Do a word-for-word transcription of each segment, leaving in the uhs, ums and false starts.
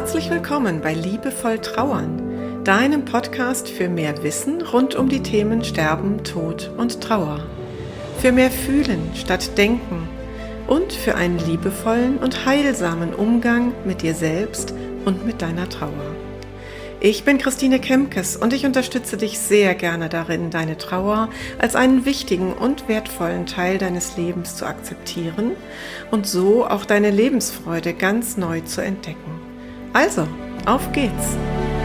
Herzlich willkommen bei Liebevoll Trauern, deinem Podcast für mehr Wissen rund um die Themen Sterben, Tod und Trauer. Für mehr Fühlen statt Denken und für einen liebevollen und heilsamen Umgang mit dir selbst und mit deiner Trauer. Ich bin Christine Kemkes und ich unterstütze dich sehr gerne darin, deine Trauer als einen wichtigen und wertvollen Teil deines Lebens zu akzeptieren und so auch deine Lebensfreude ganz neu zu entdecken. Also, auf geht's!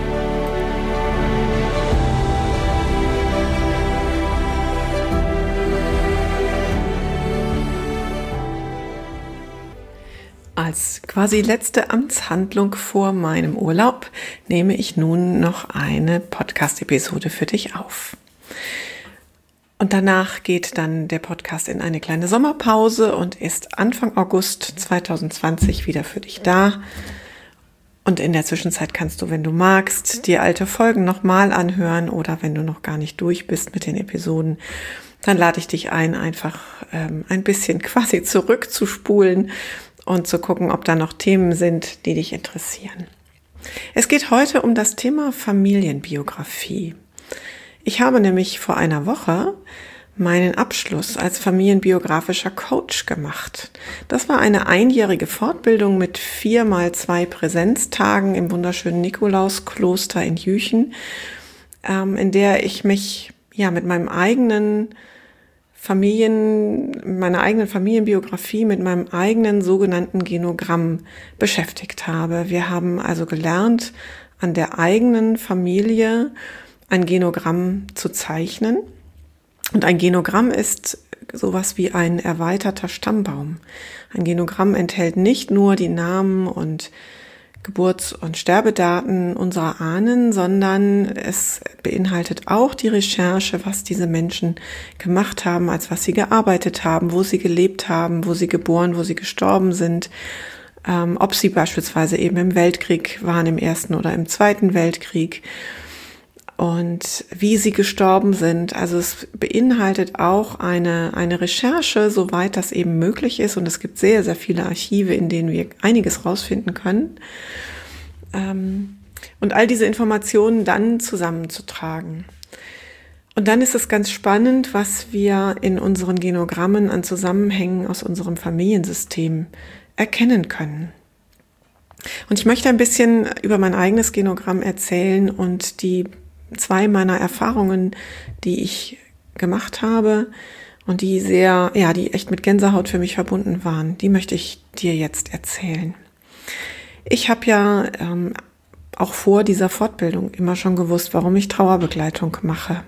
Als quasi letzte Amtshandlung vor meinem Urlaub nehme ich nun noch eine Podcast-Episode für dich auf. Und danach geht dann der Podcast in eine kleine Sommerpause und ist Anfang August zwanzig zwanzig wieder für dich da. Und in der Zwischenzeit kannst du, wenn du magst, dir alte Folgen nochmal anhören oder wenn du noch gar nicht durch bist mit den Episoden, dann lade ich dich ein, einfach ähm, ein bisschen quasi zurückzuspulen und zu gucken, ob da noch Themen sind, die dich interessieren. Es geht heute um das Thema Familienbiografie. Ich habe nämlich vor einer Woche meinen Abschluss als familienbiografischer Coach gemacht. Das war eine einjährige Fortbildung mit vier mal zwei Präsenztagen im wunderschönen Nikolauskloster in Jüchen, ähm, in der ich mich ja mit meinem eigenen Familien, meiner eigenen Familienbiografie, mit meinem eigenen sogenannten Genogramm beschäftigt habe. Wir haben also gelernt, an der eigenen Familie ein Genogramm zu zeichnen. Und ein Genogramm ist sowas wie ein erweiterter Stammbaum. Ein Genogramm enthält nicht nur die Namen und Geburts- und Sterbedaten unserer Ahnen, sondern es beinhaltet auch die Recherche, was diese Menschen gemacht haben, als was sie gearbeitet haben, wo sie gelebt haben, wo sie geboren, wo sie gestorben sind, ähm, ob sie beispielsweise eben im Weltkrieg waren, im Ersten oder im Zweiten Weltkrieg und wie sie gestorben sind. Also es beinhaltet auch eine, eine Recherche, soweit das eben möglich ist. Und es gibt sehr, sehr viele Archive, in denen wir einiges rausfinden können. Und all diese Informationen dann zusammenzutragen. Und dann ist es ganz spannend, was wir in unseren Genogrammen an Zusammenhängen aus unserem Familiensystem erkennen können. Und ich möchte ein bisschen über mein eigenes Genogramm erzählen und die zwei meiner Erfahrungen, die ich gemacht habe und die sehr, ja, die echt mit Gänsehaut für mich verbunden waren, die möchte ich dir jetzt erzählen. Ich habe ja ähm, auch vor dieser Fortbildung immer schon gewusst, warum ich Trauerbegleitung mache.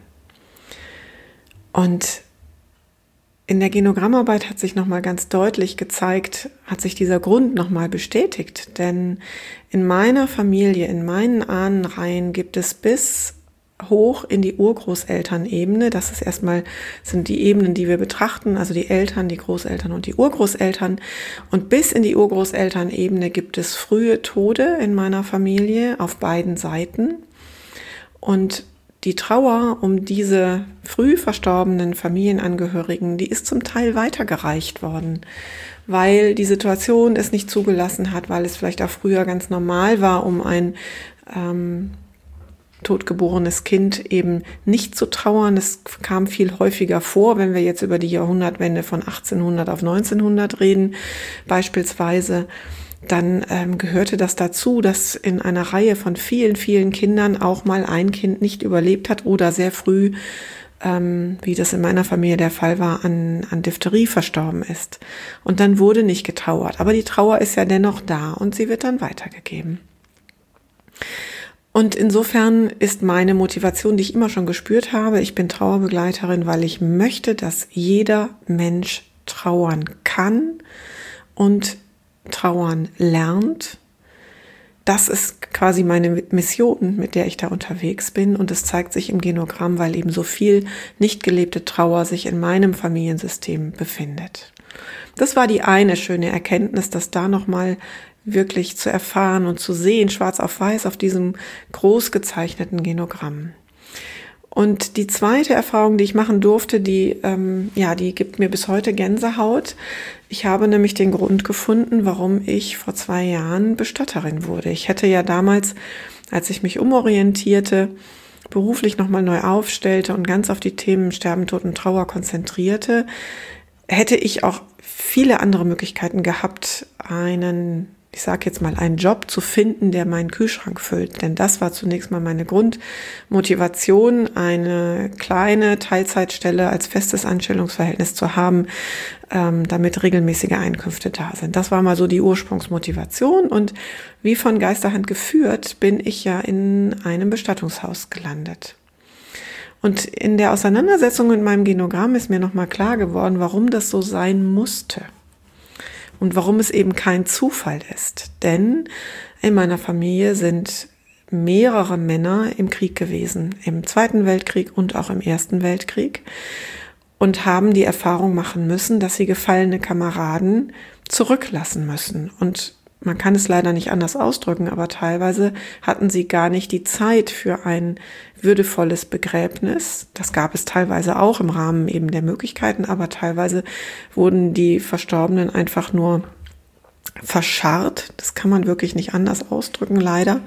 Und in der Genogrammarbeit hat sich nochmal ganz deutlich gezeigt, hat sich dieser Grund nochmal bestätigt. Denn in meiner Familie, in meinen Ahnenreihen gibt es bis hoch in die Urgroßelternebene. Das ist erstmal, sind die Ebenen, die wir betrachten, also die Eltern, die Großeltern und die Urgroßeltern. Und bis in die Urgroßelternebene gibt es frühe Tode in meiner Familie auf beiden Seiten. Und die Trauer um diese früh verstorbenen Familienangehörigen, die ist zum Teil weitergereicht worden, weil die Situation es nicht zugelassen hat, weil es vielleicht auch früher ganz normal war, um ein ähm, totgeborenes Kind eben nicht zu trauern. Es kam viel häufiger vor, wenn wir jetzt über die Jahrhundertwende von achtzehnhundert auf neunzehnhundert reden, beispielsweise, dann ähm, gehörte das dazu, dass in einer Reihe von vielen, vielen Kindern auch mal ein Kind nicht überlebt hat oder sehr früh, ähm, wie das in meiner Familie der Fall war, an, an Diphtherie verstorben ist. Und dann wurde nicht getrauert. Aber die Trauer ist ja dennoch da und sie wird dann weitergegeben. Und insofern ist meine Motivation, die ich immer schon gespürt habe, ich bin Trauerbegleiterin, weil ich möchte, dass jeder Mensch trauern kann und trauern lernt. Das ist quasi meine Mission, mit der ich da unterwegs bin. Und es zeigt sich im Genogramm, weil eben so viel nicht gelebte Trauer sich in meinem Familiensystem befindet. Das war die eine schöne Erkenntnis, dass da nochmal wirklich zu erfahren und zu sehen, schwarz auf weiß auf diesem groß gezeichneten Genogramm. Und die zweite Erfahrung, die ich machen durfte, die, ähm, ja, die gibt mir bis heute Gänsehaut. Ich habe nämlich den Grund gefunden, warum ich vor zwei Jahren Bestatterin wurde. Ich hätte ja damals, als ich mich umorientierte, beruflich nochmal neu aufstellte und ganz auf die Themen Sterben, Tod und Trauer konzentrierte, hätte ich auch viele andere Möglichkeiten gehabt, einen, ich sage jetzt mal, einen Job zu finden, der meinen Kühlschrank füllt. Denn das war zunächst mal meine Grundmotivation, eine kleine Teilzeitstelle als festes Anstellungsverhältnis zu haben, ähm, damit regelmäßige Einkünfte da sind. Das war mal so die Ursprungsmotivation. Und wie von Geisterhand geführt, bin ich ja in einem Bestattungshaus gelandet. Und in der Auseinandersetzung mit meinem Genogramm ist mir nochmal klar geworden, warum das so sein musste. Und warum es eben kein Zufall ist. Denn in meiner Familie sind mehrere Männer im Krieg gewesen, im Zweiten Weltkrieg und auch im Ersten Weltkrieg, und haben die Erfahrung machen müssen, dass sie gefallene Kameraden zurücklassen müssen. Und man kann es leider nicht anders ausdrücken, aber teilweise hatten sie gar nicht die Zeit für ein würdevolles Begräbnis. Das gab es teilweise auch im Rahmen eben der Möglichkeiten, aber teilweise wurden die Verstorbenen einfach nur verscharrt. Das kann man wirklich nicht anders ausdrücken, leider.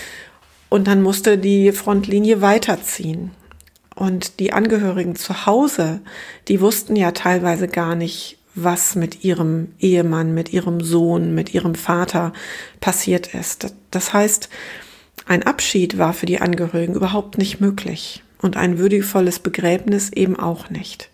Und dann musste die Frontlinie weiterziehen. Und die Angehörigen zu Hause, die wussten ja teilweise gar nicht, was mit ihrem Ehemann, mit ihrem Sohn, mit ihrem Vater passiert ist. Das heißt, ein Abschied war für die Angehörigen überhaupt nicht möglich und ein würdevolles Begräbnis eben auch nicht.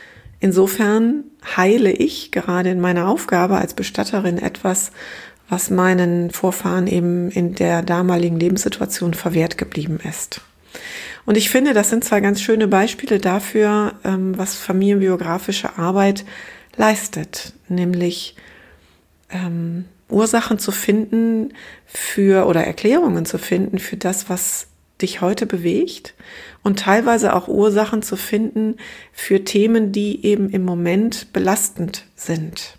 Insofern heile ich gerade in meiner Aufgabe als Bestatterin etwas, was meinen Vorfahren eben in der damaligen Lebenssituation verwehrt geblieben ist. Und ich finde, das sind zwei ganz schöne Beispiele dafür, was familienbiografische Arbeit leistet, nämlich ähm, Ursachen zu finden für oder Erklärungen zu finden für das, was dich heute bewegt, und teilweise auch Ursachen zu finden für Themen, die eben im Moment belastend sind.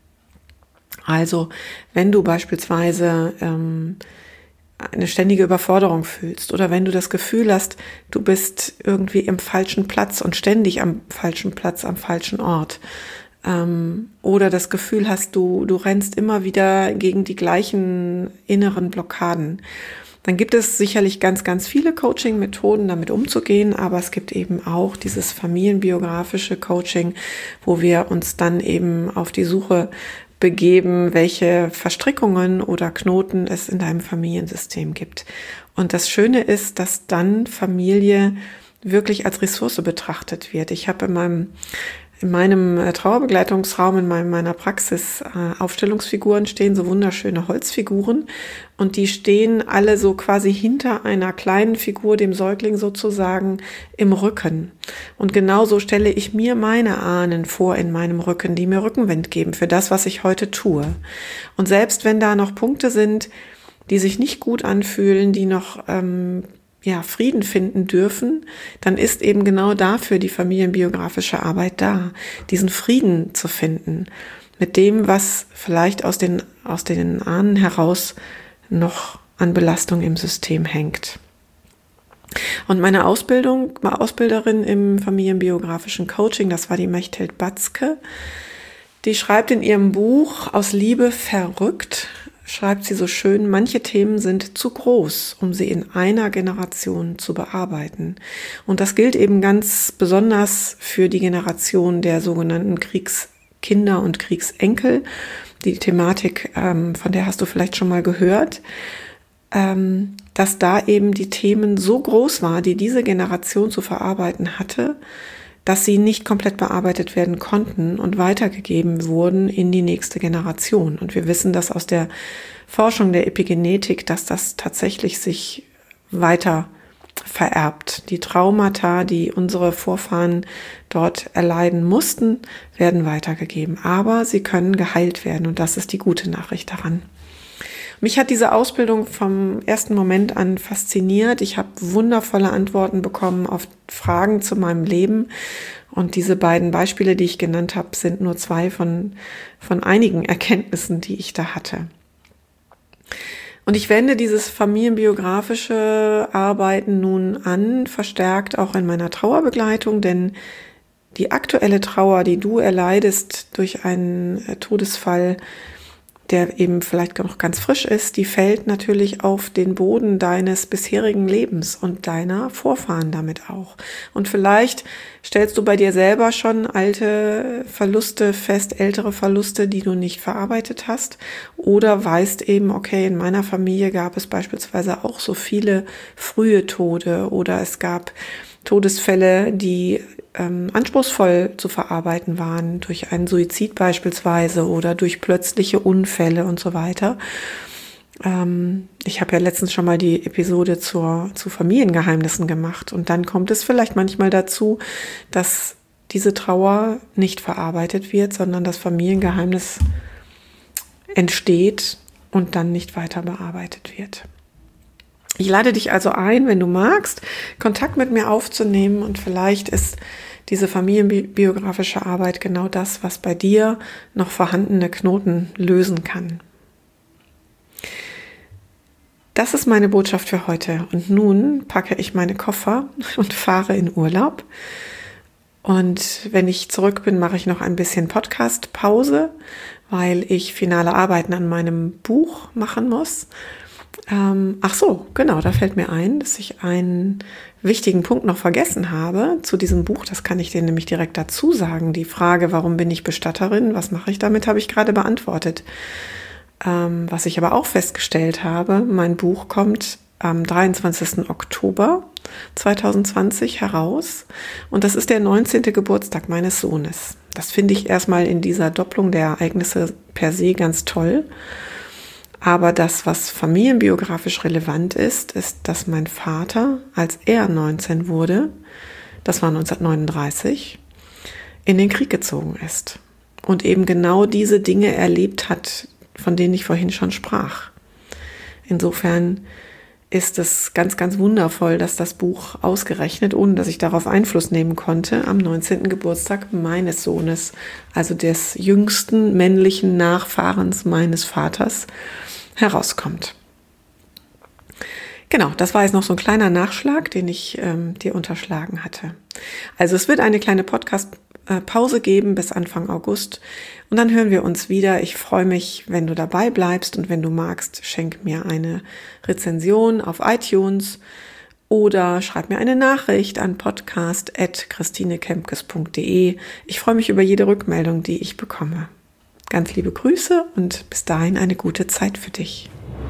Also wenn du beispielsweise ähm, eine ständige Überforderung fühlst oder wenn du das Gefühl hast, du bist irgendwie im falschen Platz und ständig am falschen Platz, am falschen Ort, ähm, oder das Gefühl hast, du, du rennst immer wieder gegen die gleichen inneren Blockaden, dann gibt es sicherlich ganz, ganz viele Coaching-Methoden, damit umzugehen, aber es gibt eben auch dieses familienbiografische Coaching, wo wir uns dann eben auf die Suche begeben, welche Verstrickungen oder Knoten es in deinem Familiensystem gibt. Und das Schöne ist, dass dann Familie wirklich als Ressource betrachtet wird. Ich habe in meinem In meinem Trauerbegleitungsraum, in meinem, meiner Praxis äh, Aufstellungsfiguren stehen, so wunderschöne Holzfiguren, und die stehen alle so quasi hinter einer kleinen Figur, dem Säugling sozusagen, im Rücken. Und genauso stelle ich mir meine Ahnen vor in meinem Rücken, die mir Rückenwind geben für das, was ich heute tue. Und selbst wenn da noch Punkte sind, die sich nicht gut anfühlen, die noch ähm, ja, Frieden finden dürfen, dann ist eben genau dafür die familienbiografische Arbeit da, diesen Frieden zu finden mit dem, was vielleicht aus den, aus den Ahnen heraus noch an Belastung im System hängt. Und meine Ausbildung, meine Ausbilderin im familienbiografischen Coaching, das war die Mechthild Batzke, die schreibt in ihrem Buch Aus Liebe verrückt, schreibt sie so schön, manche Themen sind zu groß, um sie in einer Generation zu bearbeiten. Und das gilt eben ganz besonders für die Generation der sogenannten Kriegskinder und Kriegsenkel. Die Thematik, ähm, von der hast du vielleicht schon mal gehört, ähm, dass da eben die Themen so groß waren, die diese Generation zu verarbeiten hatte, dass sie nicht komplett bearbeitet werden konnten und weitergegeben wurden in die nächste Generation. Und wir wissen das aus der Forschung der Epigenetik, dass das tatsächlich sich weiter vererbt. Die Traumata, die unsere Vorfahren dort erleiden mussten, werden weitergegeben. Aber sie können geheilt werden, und das ist die gute Nachricht daran. Mich hat diese Ausbildung vom ersten Moment an fasziniert. Ich habe wundervolle Antworten bekommen auf Fragen zu meinem Leben. Und diese beiden Beispiele, die ich genannt habe, sind nur zwei von, von einigen Erkenntnissen, die ich da hatte. Und ich wende dieses familienbiografische Arbeiten nun an, verstärkt auch in meiner Trauerbegleitung, denn die aktuelle Trauer, die du erleidest durch einen Todesfall, der eben vielleicht noch ganz frisch ist, die fällt natürlich auf den Boden deines bisherigen Lebens und deiner Vorfahren damit auch. Und vielleicht stellst du bei dir selber schon alte Verluste fest, ältere Verluste, die du nicht verarbeitet hast, oder weißt eben, okay, in meiner Familie gab es beispielsweise auch so viele frühe Tode oder es gab Todesfälle, die ähm, anspruchsvoll zu verarbeiten waren, durch einen Suizid beispielsweise oder durch plötzliche Unfälle und so weiter. Ähm, ich habe ja letztens schon mal die Episode zur, zu Familiengeheimnissen gemacht und dann kommt es vielleicht manchmal dazu, dass diese Trauer nicht verarbeitet wird, sondern das Familiengeheimnis entsteht und dann nicht weiter bearbeitet wird. Ich lade dich also ein, wenn du magst, Kontakt mit mir aufzunehmen und vielleicht ist diese familienbiografische Arbeit genau das, was bei dir noch vorhandene Knoten lösen kann. Das ist meine Botschaft für heute und nun packe ich meine Koffer und fahre in Urlaub. Und wenn ich zurück bin, mache ich noch ein bisschen Podcast-Pause, weil ich finale Arbeiten an meinem Buch machen muss. Ähm, ach so, genau, da fällt mir ein, dass ich einen wichtigen Punkt noch vergessen habe zu diesem Buch. Das kann ich dir nämlich direkt dazu sagen. Die Frage, warum bin ich Bestatterin, was mache ich damit, habe ich gerade beantwortet. Ähm, was ich aber auch festgestellt habe, mein Buch kommt am dreiundzwanzigsten Oktober zweitausendzwanzig heraus und das ist der neunzehnte Geburtstag meines Sohnes. Das finde ich erstmal in dieser Doppelung der Ereignisse per se ganz toll. Aber das, was familienbiografisch relevant ist, ist, dass mein Vater, als er neunzehn wurde, das war neunzehnhundertneununddreißig, in den Krieg gezogen ist und eben genau diese Dinge erlebt hat, von denen ich vorhin schon sprach. Insofern ist es ganz, ganz wundervoll, dass das Buch ausgerechnet, ohne dass ich darauf Einfluss nehmen konnte, am neunzehnten Geburtstag meines Sohnes, also des jüngsten männlichen Nachfahrens meines Vaters, herauskommt. Genau, das war jetzt noch so ein kleiner Nachschlag, den ich ähm, dir unterschlagen hatte. Also es wird eine kleine Podcast-Pause geben bis Anfang August und dann hören wir uns wieder. Ich freue mich, wenn du dabei bleibst und wenn du magst, schenk mir eine Rezension auf iTunes oder schreib mir eine Nachricht an podcast at christinekempkes punkt de. Ich freue mich über jede Rückmeldung, die ich bekomme. Ganz liebe Grüße und bis dahin eine gute Zeit für dich.